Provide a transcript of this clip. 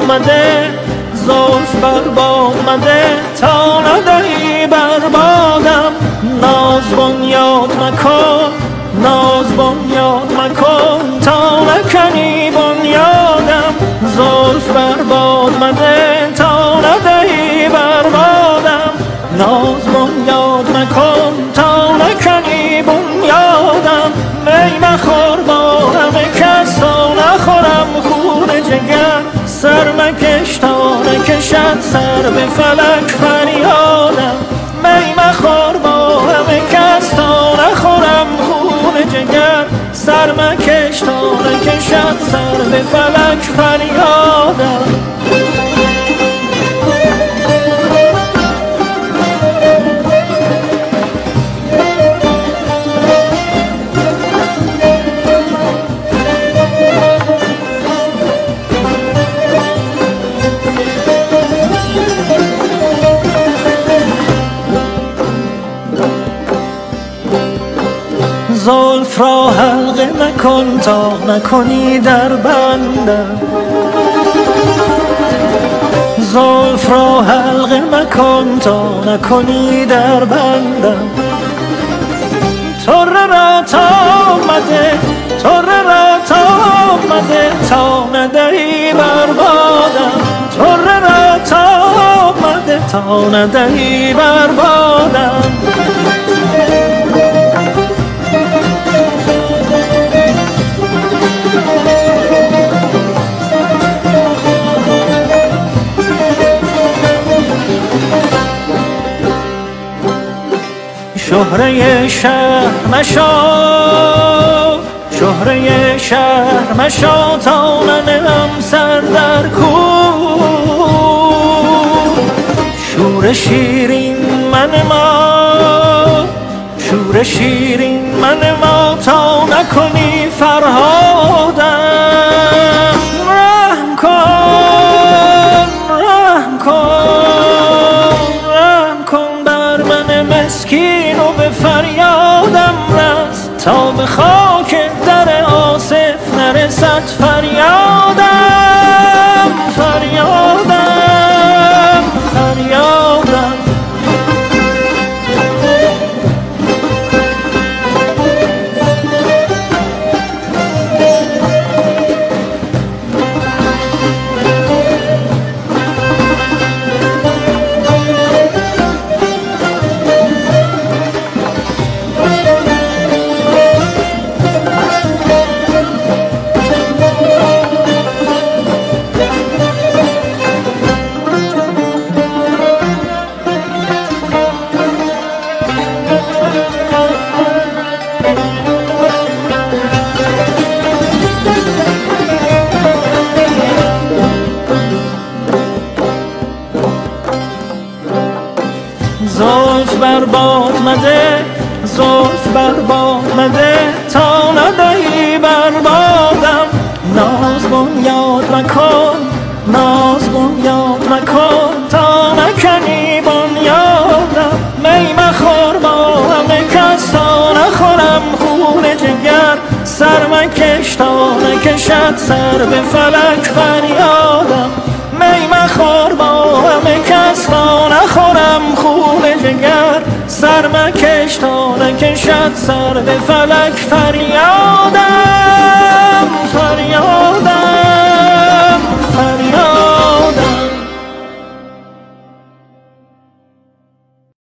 آمده زلف بر باد مده تا ندهی بر بادم ناز بنیاد مکن ناز بنیاد مکن تا نکنی بنیادم زلف بر باد مده تا ندهی بر بادم ناز بنیاد مکن تا نکنی بنیادم می مخور با همه کس تا نخورم خون جگر سر مکش تا نکشد سر به فلک فریادم می مخور با همه کس تا نخورم خون جگر سر مکش تا نکشد سر به فلک فریادم زلف را حلقه مکن تا نکنی در بندم زلف را حلقه مکن تا نکنی در بندم طره را تا آمده طره را تا آمده تا ندهی بر بادم طره را تا آمده تا ندهی بر بادم شهره شهر مشا شهره شهر مشا تا ننهم سر در کوه شور شیرین من ما شور شیرین من ما تا نکنی فرهادم رحم کن رحم کن رحم کن بر من مسکین و به فریادم رس تا به خاک در آصف نرسد فریادم فریادم فریادم زلف بر باد مده زلف بر باد مده تا ندهی بر بادم ناز بنیاد مکن ناز بنیاد مکن تا نکنی بنیادم می مخور با همه کس تا نخورم خون جگر سر مکش تا نکشد سر به فلک فریادم می مخور با همه کس تا نخورم خون جگر سر مکش تا نکشد سر به فلک فریاد